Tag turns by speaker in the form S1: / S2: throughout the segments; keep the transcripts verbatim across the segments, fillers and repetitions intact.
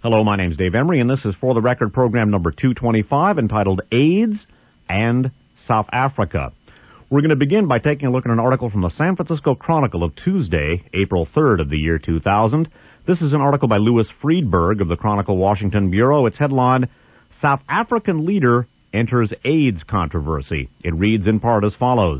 S1: Hello, my name's Dave Emery, and this is For the Record program number two twenty-five, entitled AIDS and South Africa. We're going to begin by taking a look at an article from the San Francisco Chronicle of Tuesday, April third of the year two thousand. This is an article by Louis Friedberg of the Chronicle Washington Bureau. It's headlined, South African Leader Enters AIDS Controversy. It reads in part as follows.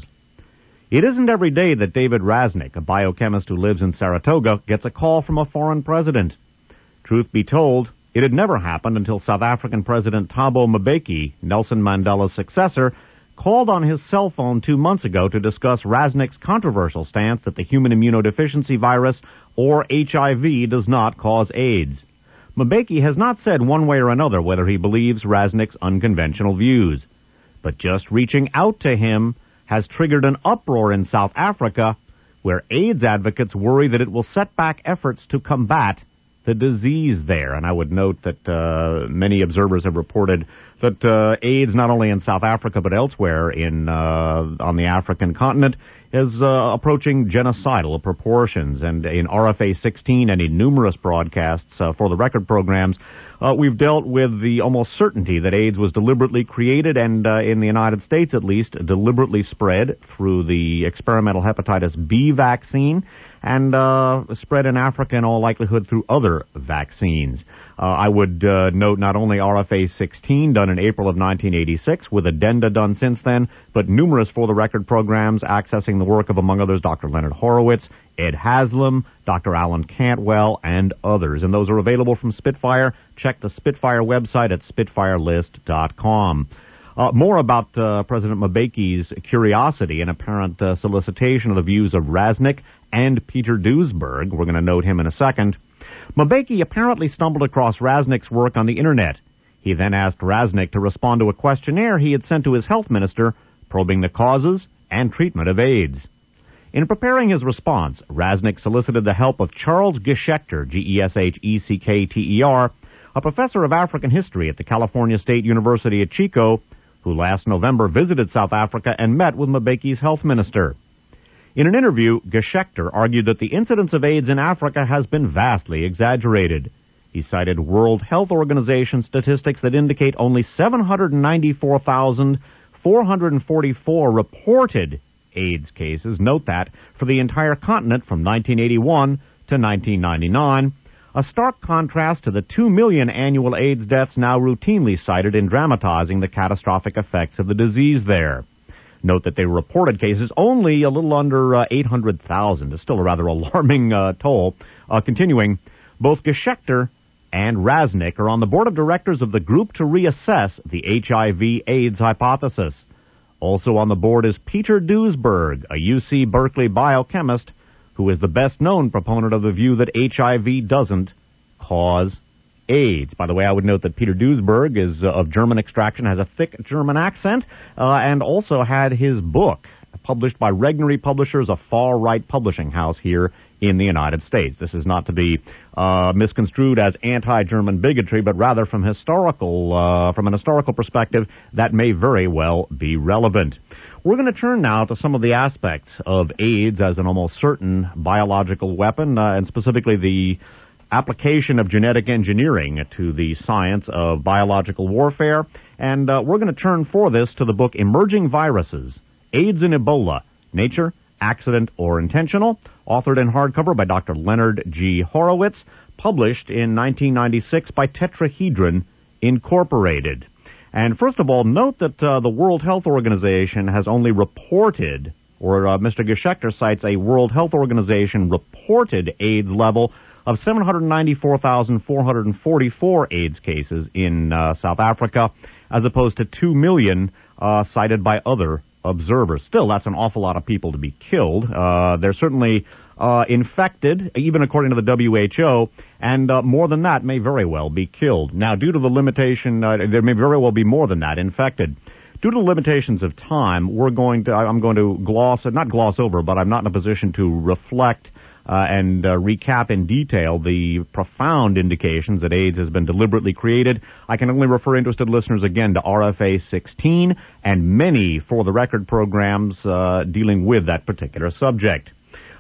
S1: It isn't every day that David Rasnick, a biochemist who lives in Saratoga, gets a call from a foreign president. Truth be told, it had never happened until South African President Thabo Mbeki, Nelson Mandela's successor, called on his cell phone two months ago to discuss Rasnick's controversial stance that the human immunodeficiency virus, or H I V, does not cause AIDS. Mbeki has not said one way or another whether he believes Rasnick's unconventional views. But just reaching out to him has triggered an uproar in South Africa, where AIDS advocates worry that it will set back efforts to combat the disease there. And I would note that uh, many observers have reported that uh, AIDS, not only in South Africa but elsewhere in uh, on the African continent, is uh, approaching genocidal proportions. And in R F A sixteen and in numerous broadcasts uh, for the record programs, uh, we've dealt with the almost certainty that AIDS was deliberately created and, uh, in the United States at least, deliberately spread through the experimental hepatitis B vaccine, and uh, spread in Africa in all likelihood through other vaccines. Uh, I would uh, note not only R F A sixteen, done in April of nineteen eighty-six, with addenda done since then, but numerous for the record programs accessing the work of, among others, Doctor Leonard Horowitz, Ed Haslam, Doctor Alan Cantwell, and others. And those are available from Spitfire. Check the Spitfire website at spitfire list dot com. Uh, more about uh, President Mbeki's curiosity and apparent uh, solicitation of the views of Rasnick and Peter Duesberg. We're going to note him in a second. Mbeki apparently stumbled across Rasnick's work on the Internet. He then asked Rasnick to respond to a questionnaire he had sent to his health minister, probing the causes and treatment of AIDS. In preparing his response, Rasnick solicited the help of Charles Geschechter, G E S H E C K T E R, a professor of African history at the California State University at Chico, who last November visited South Africa and met with Mbeki's health minister. In an interview, Geschechter argued that the incidence of AIDS in Africa has been vastly exaggerated. He cited World Health Organization statistics that indicate only seven hundred ninety-four thousand four hundred forty-four reported AIDS cases, note that, for the entire continent from nineteen eighty-one to nineteen ninety-nine, a stark contrast to the two million annual AIDS deaths now routinely cited in dramatizing the catastrophic effects of the disease there. Note that they reported cases only a little under uh, eight hundred thousand. It's still a rather alarming uh, toll. Uh, continuing, both Geschechter and Rasnick are on the board of directors of the group to reassess the H I V AIDS hypothesis. Also on the board is Peter Duesberg, a U C Berkeley biochemist, who is the best-known proponent of the view that H I V doesn't cause AIDS. By the way, I would note that Peter Duesberg is uh, of German extraction, has a thick German accent, uh, and also had his book published by Regnery Publishers, a far-right publishing house here in the United States. This is not to be uh, misconstrued as anti-German bigotry, but rather from historical, uh, from an historical perspective that may very well be relevant. We're going to turn now to some of the aspects of AIDS as an almost certain biological weapon, uh, and specifically the application of genetic engineering to the science of biological warfare. And uh, we're going to turn for this to the book Emerging Viruses, AIDS and Ebola, Nature, Accident, or Intentional, authored in hardcover by Doctor Leonard G. Horowitz, published in nineteen ninety-six by Tetrahedron Incorporated. And first of all, note that uh, the World Health Organization has only reported, or uh, Mister Geschechter cites a World Health Organization reported AIDS level of seven hundred ninety-four thousand four hundred forty-four AIDS cases in uh, South Africa, as opposed to two million uh, cited by other observers. Still, that's an awful lot of people to be killed. Uh, they're certainly uh, infected, even according to the W H O, and uh, more than that may very well be killed. Now, due to the limitation, uh, there may very well be more than that infected. Due to the limitations of time, we're going to, I'm going to gloss, not gloss over, but I'm not in a position to reflect Uh, and uh, recap in detail the profound indications that AIDS has been deliberately created. I can only refer interested listeners again to R F A sixteen and many for the record programs uh, dealing with that particular subject.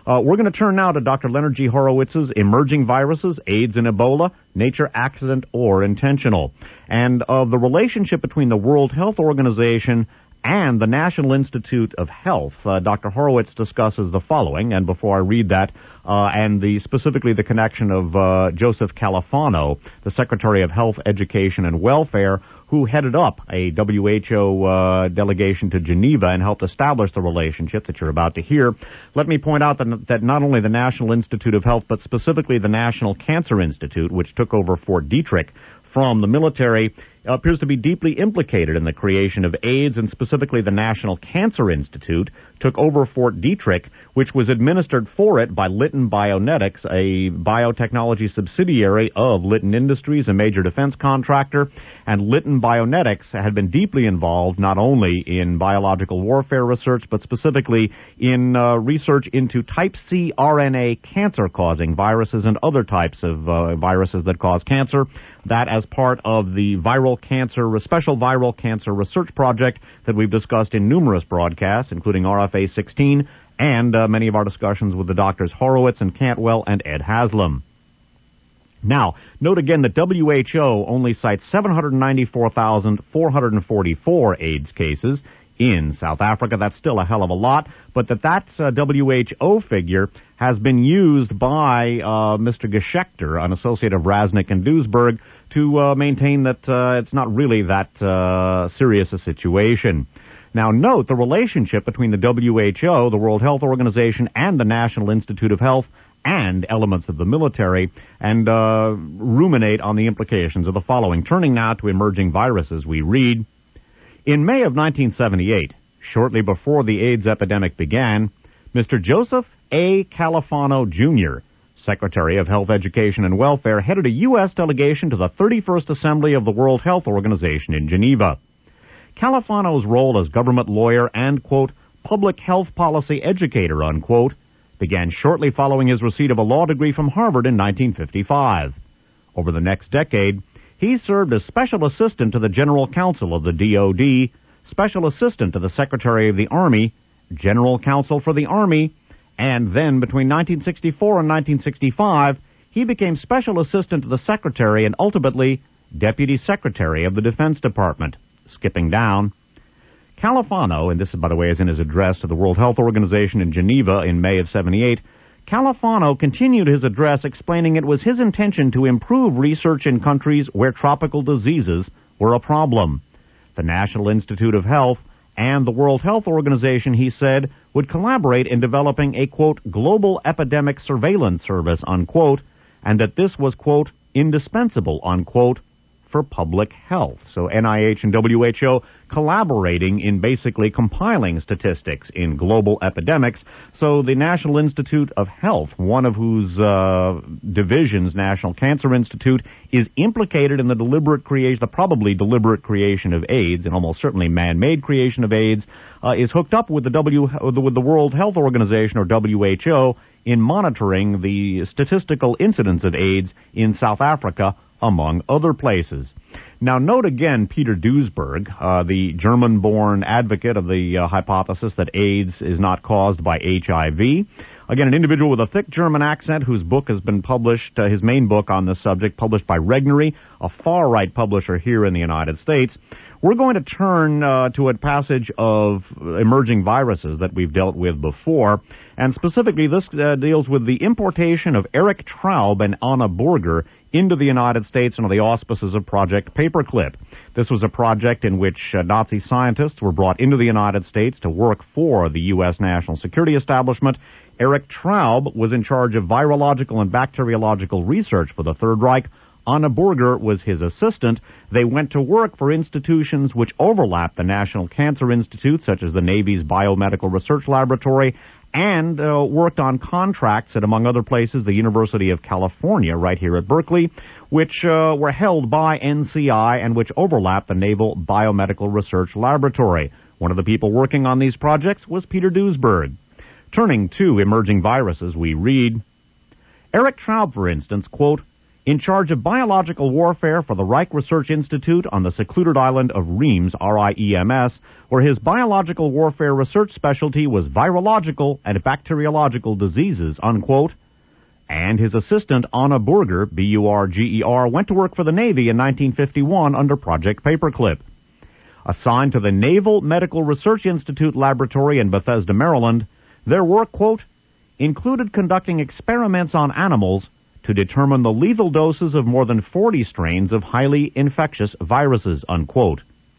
S1: Uh, we're going to turn now to Doctor Leonard G. Horowitz's Emerging Viruses, AIDS and Ebola, Nature, Accident, or Intentional, and of the relationship between the World Health Organization and the National Institute of Health. uh, Doctor Horowitz discusses the following, and before I read that, uh, and the specifically the connection of uh, Joseph Califano, the Secretary of Health, Education, and Welfare, who headed up a W H O uh, delegation to Geneva and helped establish the relationship that you're about to hear. Let me point out that, that not only the National Institute of Health, but specifically the National Cancer Institute, which took over Fort Detrick from the military, appears to be deeply implicated in the creation of AIDS, and specifically the National Cancer Institute took over Fort Detrick, which was administered for it by Litton Bionetics, a biotechnology subsidiary of Litton Industries, a major defense contractor. And Litton Bionetics had been deeply involved not only in biological warfare research, but specifically in uh, research into type C R N A cancer-causing viruses and other types of uh, viruses that cause cancer. That as part of the viral cancer, special viral cancer research project that we've discussed in numerous broadcasts, including R F A sixteen, and uh, many of our discussions with the doctors Horowitz and Cantwell and Ed Haslam. Now, note again that W H O only cites seven hundred ninety-four thousand four hundred forty-four AIDS cases in South Africa. That's still a hell of a lot, but that that uh, W H O figure has been used by uh, Mister Geschecter, an associate of Rasnick and Duisberg, to uh, maintain that uh, it's not really that uh, serious a situation. Now, note the relationship between the W H O, the World Health Organization, and the National Institute of Health, and elements of the military, and uh, ruminate on the implications of the following. Turning now to emerging viruses, we read, in May of nineteen seventy-eight, shortly before the AIDS epidemic began, Mister Joseph A. Califano, Junior, Secretary of Health, Education, and Welfare, headed a U S delegation to the thirty-first Assembly of the World Health Organization in Geneva. Califano's role as government lawyer and, quote, public health policy educator, unquote, began shortly following his receipt of a law degree from Harvard in nineteen fifty-five. Over the next decade, he served as Special Assistant to the General Counsel of the D O D, Special Assistant to the Secretary of the Army, General Counsel for the Army, and then between nineteen sixty-four and nineteen sixty-five, he became Special Assistant to the Secretary and ultimately Deputy Secretary of the Defense Department. Skipping down, Califano, and this, by the way, is in his address to the World Health Organization in Geneva in May of seventy-eight, Califano continued his address explaining it was his intention to improve research in countries where tropical diseases were a problem. The National Institute of Health and the World Health Organization, he said, would collaborate in developing a, quote, global epidemic surveillance service, unquote, and that this was, quote, indispensable, unquote, for public health. So N I H and W H O collaborating in basically compiling statistics in global epidemics. So the National Institute of Health, one of whose uh, divisions, National Cancer Institute, is implicated in the deliberate creation, the probably deliberate creation of AIDS, and almost certainly man-made creation of AIDS, uh, is hooked up with the W with the World Health Organization, or W H O, in monitoring the statistical incidence of AIDS in South Africa, among other places. Now, note again Peter Duisberg, uh, the German-born advocate of the uh, hypothesis that AIDS is not caused by H I V. Again, an individual with a thick German accent whose book has been published, uh, his main book on this subject, published by Regnery, a far-right publisher here in the United States. We're going to turn uh, to a passage of emerging viruses that we've dealt with before, and specifically this uh, deals with the importation of Eric Traub and Anna Burger into the United States under the auspices of Project Paperclip. This was a project in which uh, Nazi scientists were brought into the United States to work for the U S national security establishment. Eric Traub was in charge of virological and bacteriological research for the Third Reich. Anna Burger was his assistant. They went to work for institutions which overlapped the National Cancer Institute, such as the Navy's Biomedical Research Laboratory, and uh, worked on contracts at, among other places, the University of California, right here at Berkeley, which uh, were held by N C I and which overlapped the Naval Biomedical Research Laboratory. One of the people working on these projects was Peter Duisberg. Turning to emerging viruses, we read, Eric Traub, for instance, quote, in charge of biological warfare for the Reich Research Institute on the secluded island of Reims, R I E M S, where his biological warfare research specialty was virological and bacteriological diseases, unquote. And his assistant, Anna Burger, B U R G E R, went to work for the Navy in nineteen fifty-one under Project Paperclip. Assigned to the Naval Medical Research Institute Laboratory in Bethesda, Maryland, their work, quote, included conducting experiments on animals to determine the lethal doses of more than forty strains of highly infectious viruses, unquote.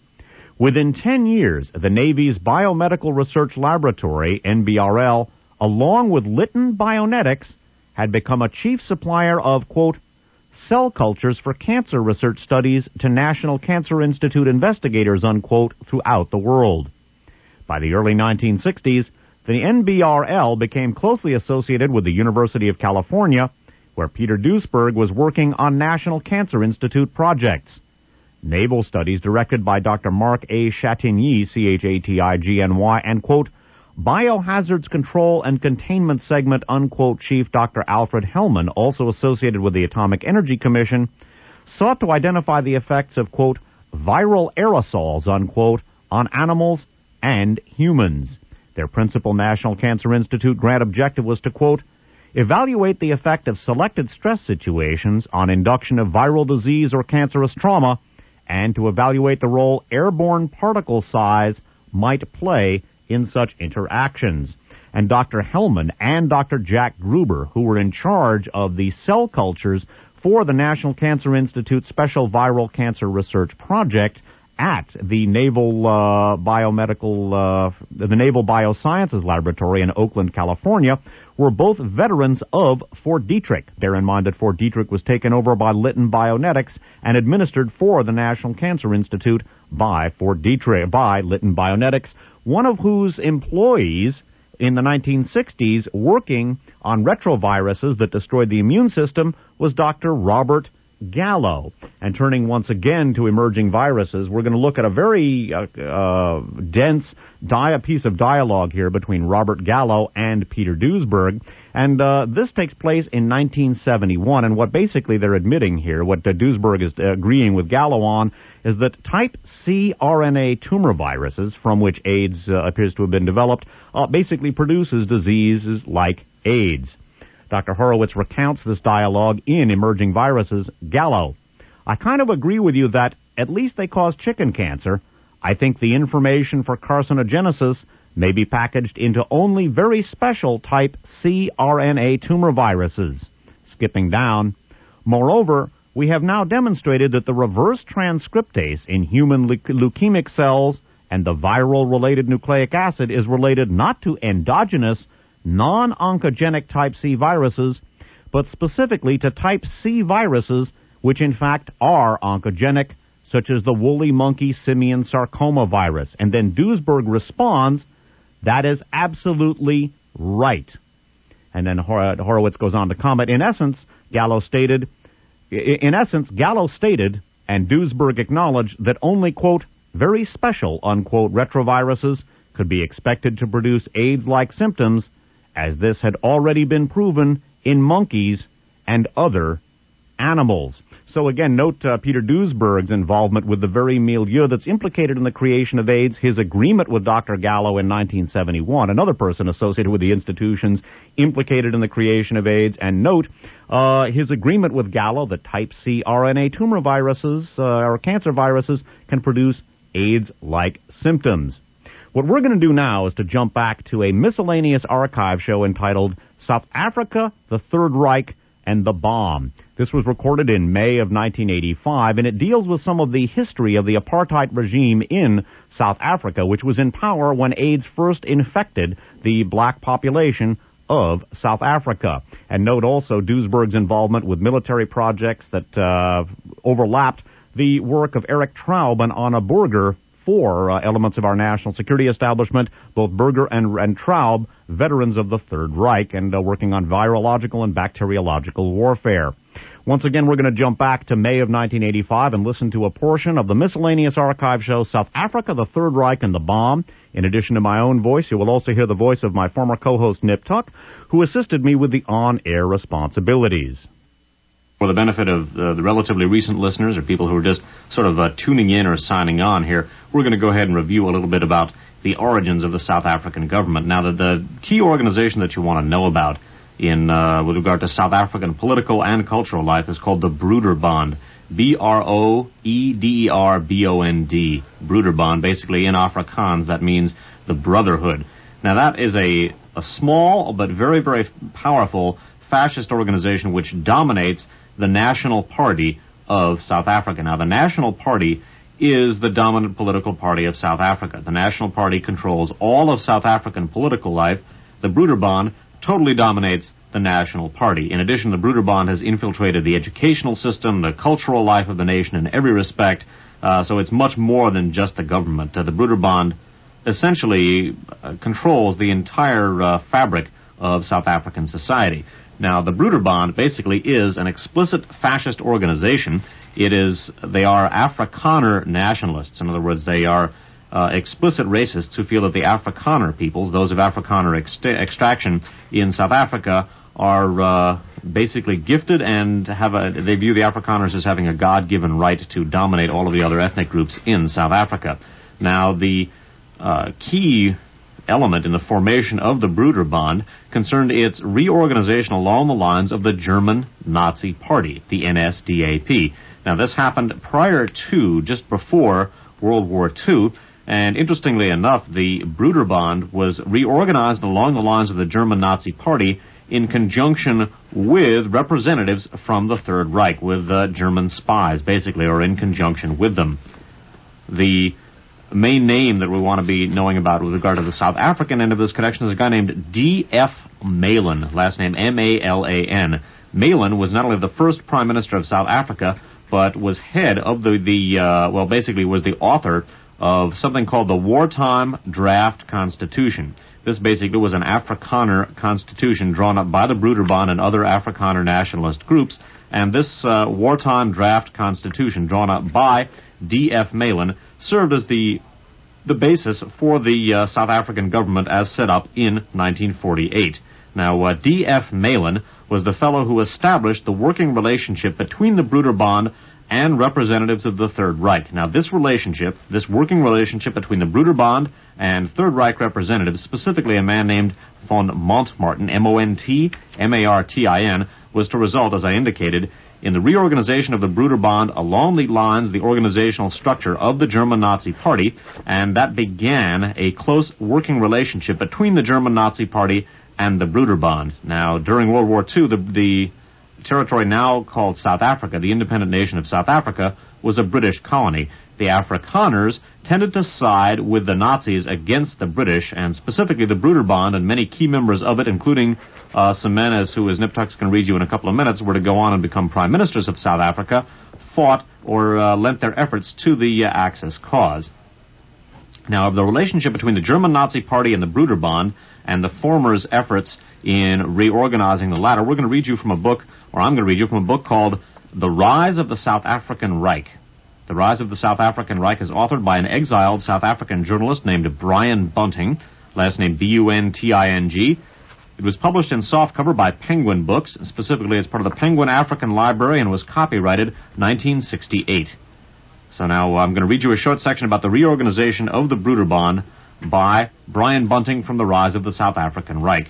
S1: Within ten years, the Navy's Biomedical Research Laboratory, N B R L, along with Litton Bionetics, had become a chief supplier of, quote, cell cultures for cancer research studies to National Cancer Institute investigators, unquote, throughout the world. By the early nineteen sixties, the N B R L became closely associated with the University of California, where Peter Duesberg was working on National Cancer Institute projects. Naval studies directed by Doctor Mark A. Chatigny, C H A T I G N Y, and, quote, Biohazards Control and Containment Segment, unquote, Chief Doctor Alfred Hellman, also associated with the Atomic Energy Commission, sought to identify the effects of, quote, viral aerosols, unquote, on animals and humans. Their principal National Cancer Institute grant objective was to, quote, evaluate the effect of selected stress situations on induction of viral disease or cancerous trauma, and to evaluate the role airborne particle size might play in such interactions. And Doctor Hellman and Doctor Jack Gruber, who were in charge of the cell cultures for the National Cancer Institute Special Viral Cancer Research Project at the Naval uh, Biomedical, uh, the Naval Biosciences Laboratory in Oakland, California, were both veterans of Fort Detrick. Bear in mind that Fort Detrick was taken over by Litton Bionetics and administered for the National Cancer Institute by Fort Detrick, by Litton Bionetics, one of whose employees in the nineteen sixties working on retroviruses that destroyed the immune system was Doctor Robert Gallo. And turning once again to emerging viruses, we're going to look at a very uh, uh, dense dia- piece of dialogue here between Robert Gallo and Peter Duesberg. And uh, this takes place in nineteen seventy-one. And what basically they're admitting here, what uh, Duesberg is uh, agreeing with Gallo on, is that type C R N A tumor viruses, from which AIDS uh, appears to have been developed, uh, basically produces diseases like AIDS. Doctor Horowitz recounts this dialogue in Emerging Viruses. Gallo, I kind of agree with you that at least they cause chicken cancer. I think the information for carcinogenesis may be packaged into only very special type C R N A tumor viruses. Skipping down. Moreover, we have now demonstrated that the reverse transcriptase in human leu- leukemic cells and the viral-related nucleic acid is related not to endogenous non-oncogenic type C viruses, but specifically to type C viruses, which in fact are oncogenic, such as the woolly monkey simian sarcoma virus. And then Duesberg responds, that is absolutely right. And then Hor- Horowitz goes on to comment, in essence, Gallo stated, in essence, Gallo stated, and Duesberg acknowledged, that only, quote, very special, unquote, retroviruses could be expected to produce AIDS-like symptoms, as this had already been proven in monkeys and other animals. So again, note uh, Peter Duesberg's involvement with the very milieu that's implicated in the creation of AIDS, his agreement with Doctor Gallo in nineteen seventy-one, another person associated with the institutions implicated in the creation of AIDS, and note uh, his agreement with Gallo that type C R N A tumor viruses uh, or cancer viruses can produce AIDS-like symptoms. What we're going to do now is to jump back to a miscellaneous archive show entitled South Africa, the Third Reich, and the Bomb. This was recorded in May of nineteen eighty-five, and it deals with some of the history of the apartheid regime in South Africa, which was in power when AIDS first infected the black population of South Africa. And note also Duesberg's involvement with military projects that uh, overlapped the work of Eric Traub and Anna Burger, four uh, elements of our national security establishment, both Berger and, and Traub, veterans of the Third Reich, and uh, working on virological and bacteriological warfare. Once again, we're going to jump back to May of nineteen eighty-five and listen to a portion of the miscellaneous archive show, South Africa, the Third Reich, and the Bomb. In addition to my own voice, you will also hear the voice of my former co-host, Nip Tuck, who assisted me with the on-air responsibilities. For the benefit of uh, the relatively recent listeners or people who are just sort of uh, tuning in or signing on here, we're going to go ahead and review a little bit about the origins of the South African government. Now, the, the key organization that you want to know about in uh, with regard to South African political and cultural life is called the Broederbond. B R O E D E R B O N D. Broederbond. Basically, in Afrikaans, that means the Brotherhood. Now, that is a, a small but very, very powerful fascist organization which dominates the National Party of South Africa. Now, the National Party is the dominant political party of South Africa. The National Party controls all of South African political life. The Broederbond totally dominates the National Party. In addition, the Broederbond has infiltrated the educational system, the cultural life of the nation in every respect, uh, so it's much more than just the government. Uh, the Broederbond essentially uh, controls the entire uh, fabric of South African society. Now, the Broederbond basically is an explicit fascist organization. It is, they are Afrikaner nationalists. In other words, they are uh, explicit racists who feel that the Afrikaner peoples, those of Afrikaner ex- extraction in South Africa, are uh, basically gifted and have a, they view the Afrikaners as having a God-given right to dominate all of the other ethnic groups in South Africa. Now, the uh, key element in the formation of the Broederbond concerned its reorganization along the lines of the German Nazi Party, the N S D A P. Now, this happened prior to, just before World War Two, and interestingly enough, the Broederbond was reorganized along the lines of the German Nazi Party in conjunction with representatives from the Third Reich, with uh, German spies, basically, or in conjunction with them. The main name that we want to be knowing about with regard to the South African end of this connection is a guy named D F Malan, last name M A L A N. Malan was not only the first Prime Minister of South Africa, but was head of the, the uh, well, basically was the author of something called the Wartime Draft Constitution. This basically was an Afrikaner constitution drawn up by the Broederbond and other Afrikaner nationalist groups, and this uh, Wartime Draft Constitution drawn up by D F Malan served as the the basis for the uh, South African government as set up in nineteen forty-eight. Now, uh, D F Malan was the fellow who established the working relationship between the Broederbond and representatives of the Third Reich. Now, this relationship, this working relationship between the Broederbond and Third Reich representatives, specifically a man named von Montmartin, M O N T M A R T I N, was to result, as I indicated, in the reorganization of the Broederbond along the lines, the organizational structure of the German Nazi Party, and that began a close working relationship between the German Nazi Party and the Broederbond. Now, during World War Two, the, the territory now called South Africa, the independent nation of South Africa, was a British colony. The Afrikaners tended to side with the Nazis against the British, and specifically the Broederbond, and many key members of it, including uh, some men, as who, as Nip Tucks can read you in a couple of minutes, were to go on and become prime ministers of South Africa, fought or uh, lent their efforts to the uh, Axis cause. Now, of the relationship between the German Nazi Party and the Broederbond, and the former's efforts in reorganizing the latter, we're going to read you from a book, or I'm going to read you from a book called The Rise of the South African Reich. The Rise of the South African Reich is authored by an exiled South African journalist named Brian Bunting, last name B U N T I N G. It was published in softcover by Penguin Books, specifically as part of the Penguin African Library, and was copyrighted nineteen sixty-eight. So now uh, I'm going to read you a short section about the reorganization of the Broederbond by Brian Bunting from The Rise of the South African Reich.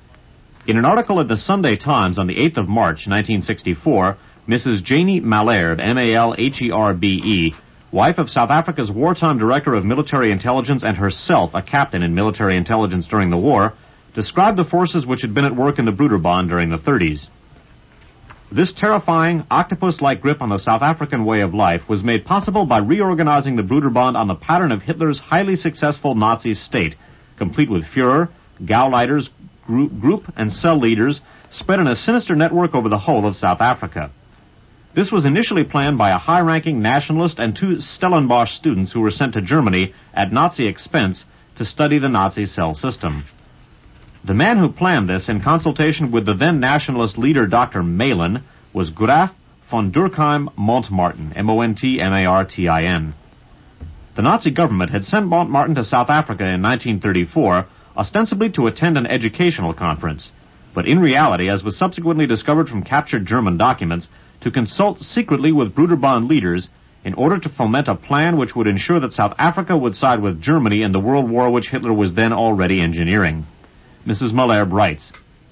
S1: In an article at the Sunday Times on the eighth of March, nineteen sixty-four, Missus Janie Malherbe, M A L H E R B E, wife of South Africa's wartime director of military intelligence and herself a captain in military intelligence during the war, described the forces which had been at work in the Broederbond during the thirties. This terrifying, octopus-like grip on the South African way of life was made possible by reorganizing the Broederbond on the pattern of Hitler's highly successful Nazi state, complete with Führer, Gauleiters, group, group and cell leaders spread in a sinister network over the whole of South Africa. This was initially planned by a high-ranking nationalist and two Stellenbosch students who were sent to Germany at Nazi expense to study the Nazi cell system. The man who planned this, in consultation with the then nationalist leader Doctor Malan, was Graf von Durkheim Montmartin, M O N T M A R T I N. The Nazi government had sent Montmartin to South Africa in nineteen thirty-four, ostensibly to attend an educational conference. But in reality, as was subsequently discovered from captured German documents,
S2: to consult secretly with Broederbond leaders in order to foment a plan which would ensure that South Africa would side with Germany in the world war which Hitler was then already engineering. Missus Malherbe writes,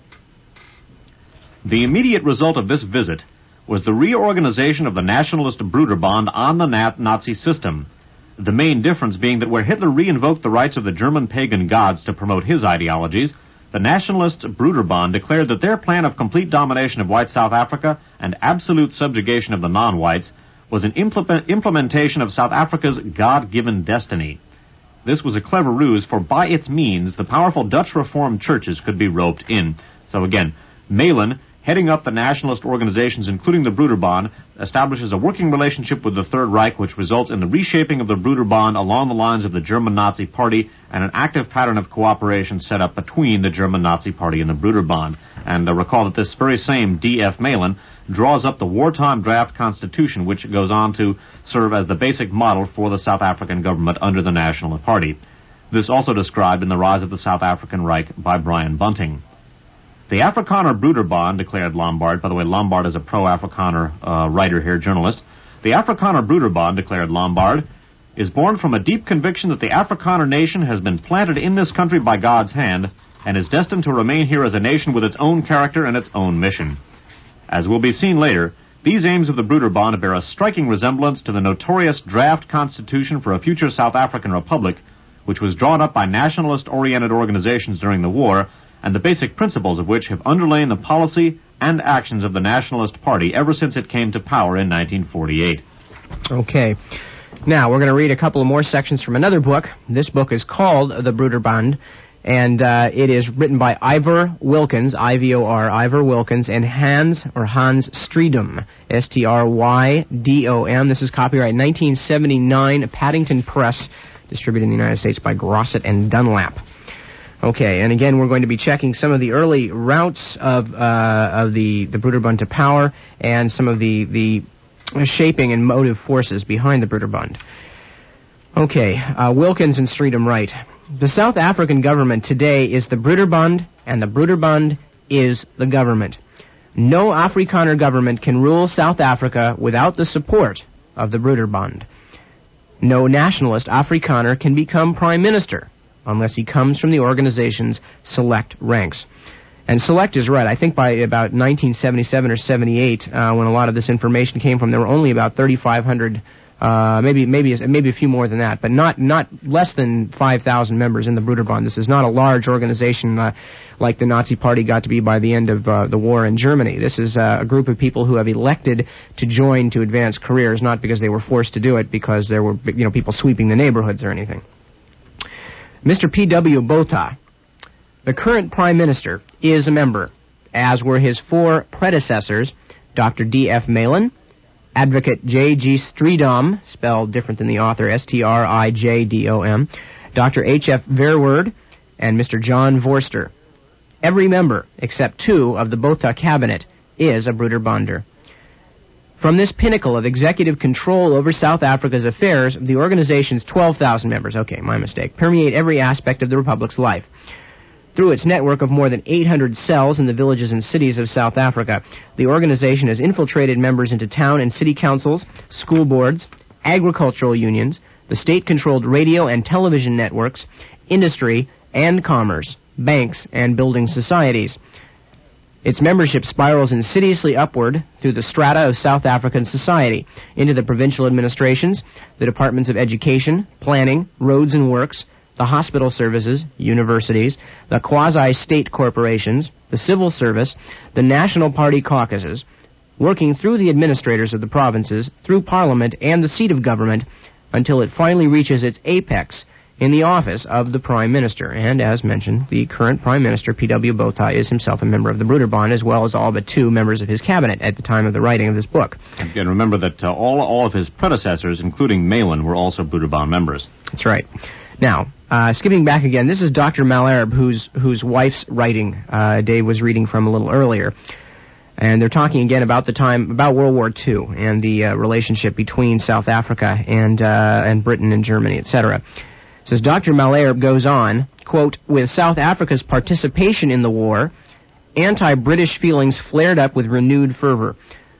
S2: "The immediate result of this visit was the reorganization of the nationalist Broederbond on the Nazi system, the main difference being that where Hitler reinvoked the rights of the German pagan gods to promote his ideologies, the nationalists Broederbond declared that their plan of complete domination of white South Africa and absolute subjugation of the non-whites was an implement, implementation of South Africa's God-given destiny. This was a clever ruse, for by its means the powerful Dutch Reformed churches could be roped in." So again, Malin, heading up the nationalist organizations, including the Broederbond, establishes a working relationship with the Third Reich, which results in the reshaping of the Broederbond along the lines of the German Nazi Party, and an active pattern of cooperation set up between the German Nazi Party and the Broederbond. And uh, recall that this very same D F Malin draws up the wartime draft constitution, which goes on to serve as the basic model for the South African government under the National Party. This also described in The Rise of the South African Reich by Brian Bunting. "The Afrikaner Broederbond," declared Lombard. By the way, Lombard is a pro-Afrikaner uh, writer here, journalist. "The Afrikaner Broederbond," declared Lombard, "is born from a deep conviction that the Afrikaner nation has been planted in this country by God's hand and is destined to remain here as a nation with its own character and its own mission. As will be seen later, these aims of the Broederbond bear a striking resemblance to the notorious draft constitution for a future South African republic, which was drawn up by nationalist-oriented organizations during the war, and the basic principles of which have underlain the policy and actions of the Nationalist Party ever since it came to power in nineteen forty-eight.
S3: Okay. Now, we're going to read a couple of more sections from another book. This book is called The Broederbond, and uh, it is written by Ivor Wilkins, I V O R, Ivor Wilkins, and Hans, or Hans Strydom, S T R Y D O M. This is copyright nineteen seventy-nine, Paddington Press, distributed in the United States by Grosset and Dunlap. Okay, and again, we're going to be checking some of the early routes of uh, of the, the Broederbond to power and some of the, the shaping and motive forces behind the Broederbond. Okay, uh, Wilkins and Strydom write, "The South African government today is the Broederbond, and the Broederbond is the government. No Afrikaner government can rule South Africa without the support of the Broederbond. No nationalist Afrikaner can become prime minister unless he comes from the organization's select ranks." And select is right. I think by about nineteen seventy-seven or seventy-eight, uh, when a lot of this information came from, there were only about thirty-five hundred, uh, maybe maybe maybe a few more than that, but not not less than five thousand members in the Broederbond. This is not a large organization uh, like the Nazi Party got to be by the end of uh, the war in Germany. This is uh, a group of people who have elected to join to advance careers, not because they were forced to do it, because there were you know people sweeping the neighborhoods or anything. Mister P W Botha, the current Prime Minister, is a member, as were his four predecessors, Doctor D F Malin, Advocate J G Strydom, spelled different than the author, S T R I J D O M, Doctor H F Verwoerd, and Mister John Vorster. Every member, except two of the Botha cabinet, is a Broederbonder. From this pinnacle of executive control over South Africa's affairs, the organization's twelve thousand members, okay, my mistake, permeate every aspect of the Republic's life. Through its network of more than eight hundred cells in the villages and cities of South Africa, the organization has infiltrated members into town and city councils, school boards, agricultural unions, the state-controlled radio and television networks, industry and commerce, banks and building societies. Its membership spirals insidiously upward through the strata of South African society, into the provincial administrations, the departments of education, planning, roads and works, the hospital services, universities, the quasi-state corporations, the civil service, the National Party caucuses, working through the administrators of the provinces, through Parliament and the seat of government, until it finally reaches its apex in the office of the Prime Minister. And, as mentioned, the current Prime Minister, P W Botha, is himself a member of the Broederbond, as well as all but two members of his cabinet at the time of the writing of this book.
S2: Again, remember that uh, all, all of his predecessors, including Malin, were also Broederbond members.
S3: That's right. Now, uh, skipping back again, this is Doctor Malherbe, whose, whose wife's writing uh, Dave was reading from a little earlier. And they're talking again about the time, about World War Two and the uh, relationship between South Africa and, uh, and Britain and Germany, et cetera. Says Doctor Malherbe goes on, quote, "With South Africa's participation in the war, anti-British feelings flared up with renewed fervor.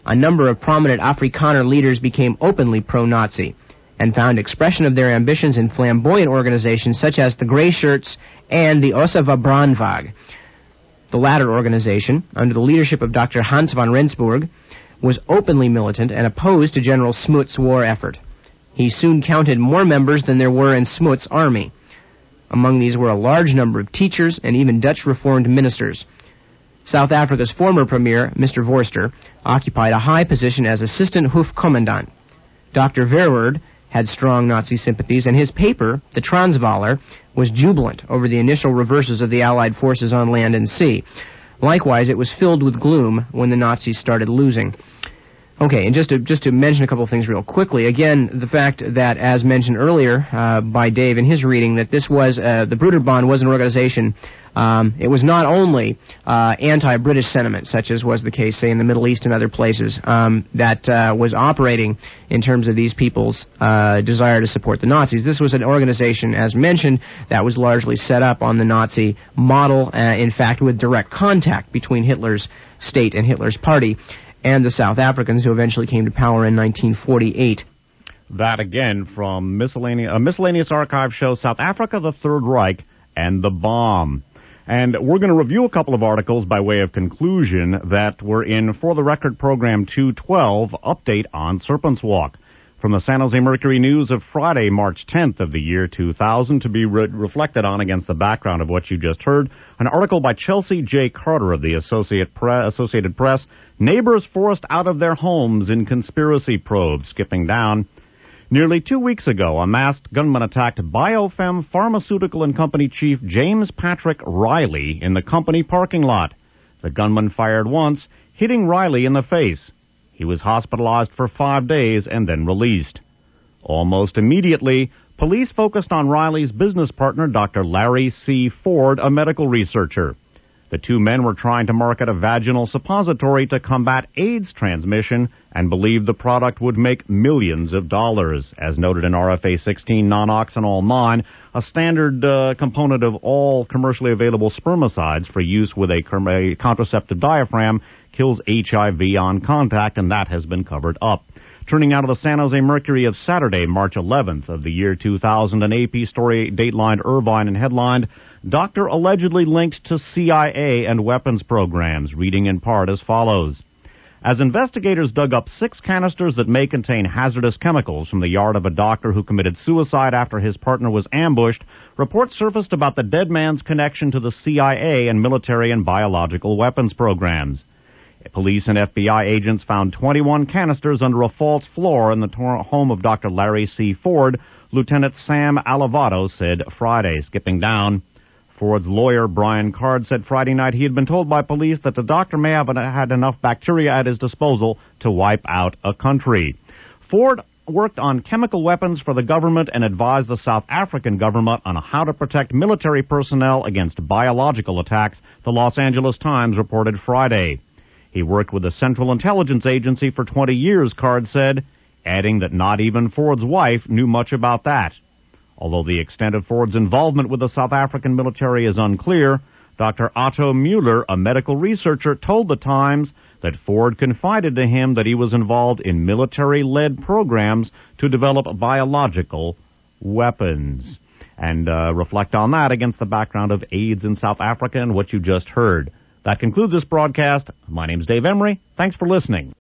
S3: a number of prominent Afrikaner leaders became openly pro-Nazi and found expression of their ambitions in flamboyant organizations such as the Grey Shirts and the Ossawa Brandwag. The latter organization, under the leadership of Doctor Hans von Rendsburg, was openly militant and opposed to General Smuts' war effort. He soon counted more members than there were in Smuts' army. Among these were a large number of teachers and even Dutch Reformed ministers. South Africa's former premier, Mister Vorster, occupied a high position as assistant hoofcommandant. Doctor Verwoerd had strong Nazi sympathies, and his paper, the Transvaaler, was jubilant over the initial reverses of the Allied forces on land and sea. Likewise, it was filled with gloom when the Nazis started losing. Okay, and just to just to mention a couple of things real quickly. Again, the fact that, as mentioned earlier uh, by Dave in his reading, that this was uh, the Broederbond was an organization. Um, it was not only uh, anti-British sentiment, such as was the case, say, in the Middle East and other places, um, that uh, was operating in terms of these people's uh, desire to support the Nazis. This was an organization, as mentioned, that was largely set up on the Nazi model, uh, in fact, with direct contact between Hitler's state and Hitler's party and the South Africans who eventually came to power in nineteen forty-eight.
S1: That again from miscellaneous, a miscellaneous archive show, South Africa, the Third Reich, and the Bomb. And we're going to review a couple of articles by way of conclusion that were in For the Record Program two twelve, Update on Serpent's Walk. From the San Jose Mercury News of Friday, March tenth of the year two thousand, to be re- reflected on against the background of what you just heard, an article by Chelsea J. Carter of the Associate Pre- Associated Press, Neighbors Forced Out of Their Homes in Conspiracy Probe. Skipping down. Nearly two weeks ago, a masked gunman attacked Biofem Pharmaceutical and Company Chief James Patrick Riley in the company parking lot. The gunman fired once, hitting Riley in the face. He was hospitalized for five days and then released. Almost immediately, police focused on Riley's business partner, Doctor Larry C. Ford, a medical researcher. The two men were trying to market a vaginal suppository to combat AIDS transmission and believed the product would make millions of dollars. As noted in R F A sixteen non-oxynol nine, a standard uh, component of all commercially available spermicides for use with a, a contraceptive diaphragm, kills H I V on contact, and that has been covered up. Turning now to the San Jose Mercury of Saturday, March eleventh of the year two thousand, an A P story datelined Irvine and headlined, Doctor allegedly linked to C I A and weapons programs, reading in part as follows. As investigators dug up six canisters that may contain hazardous chemicals from the yard of a doctor who committed suicide after his partner was ambushed, reports surfaced about the dead man's connection to the C I A and military and biological weapons programs. Police and F B I agents found twenty-one canisters under a false floor in the tor- home of Doctor Larry C. Ford, Lieutenant Sam Alivato said Friday. Skipping down, Ford's lawyer, Brian Card, said Friday night he had been told by police that the doctor may have had enough bacteria at his disposal to wipe out a country. Ford worked on chemical weapons for the government and advised the South African government on how to protect military personnel against biological attacks, the Los Angeles Times reported Friday. He worked with the Central Intelligence Agency for twenty years, Card said, adding that not even Ford's wife knew much about that. Although the extent of Ford's involvement with the South African military is unclear, Doctor Otto Mueller, a medical researcher, told the Times that Ford confided to him that he was involved in military-led programs to develop biological weapons. And uh, reflect on that against the background of AIDS in South Africa and what you just heard. That concludes this broadcast. My name's Dave Emery. Thanks for listening.